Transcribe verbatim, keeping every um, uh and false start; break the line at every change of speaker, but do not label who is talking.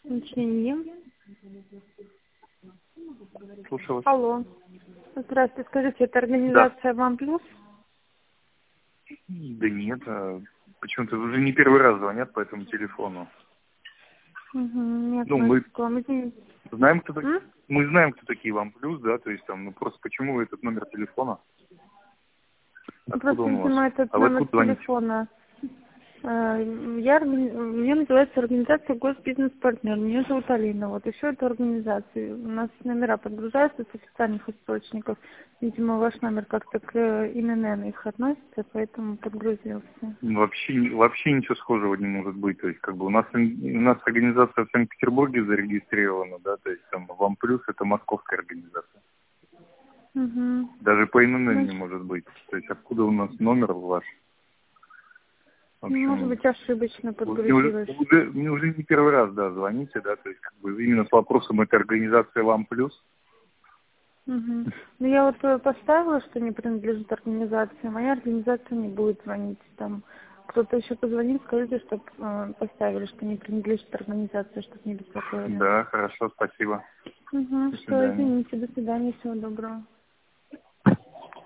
Уточнение.
Слушаю вас.
Алло. Здравствуйте, скажите, это
Да.
организация Вам Плюс?
Да нет, а почему-то уже не первый раз звонят по этому телефону.
Угу, не
Ну, мы
относится к вам. Извините.
знаем, кто так-
М?
мы знаем, кто такие вам плюс, да, то есть там, ну просто почему вы этот номер телефона? Откуда
Просто,
он у вас?
видимо, этот
А вы
номер
откуда звоните?
телефона. э, Я, органи- мне называется организация Госбизнес-партнер. Меня зовут Алина. Вот еще эту организацию. У нас номера подгружаются с официальных источников. Видимо, ваш номер как-то к э, ИНН их относится, поэтому подгрузился.
Вообще, не- вообще ничего схожего не может быть. То есть, как бы у нас у нас организация в Санкт-Петербурге зарегистрирована, да, то есть там вам плюс это московская организация.
Угу.
Даже по ИНН не
Значит,
может быть. То есть откуда у нас номер ваш? В
может
общем,
быть, ошибочно
Вы уже,
подгрузилось.
уже, мне уже не первый раз, да, звоните, да, то есть как бы именно с вопросом этой организации вам плюс.
Угу. Ну, я вот э, поставила, что не принадлежит организации. Моя организация не будет звонить. Там кто-то еще позвонит, скажите, чтобы э, поставили, что не принадлежит организации, чтобы не беспокоили.
Да, хорошо, спасибо.
Угу.
До
Все,
свидания.
извините, до свидания, всего доброго.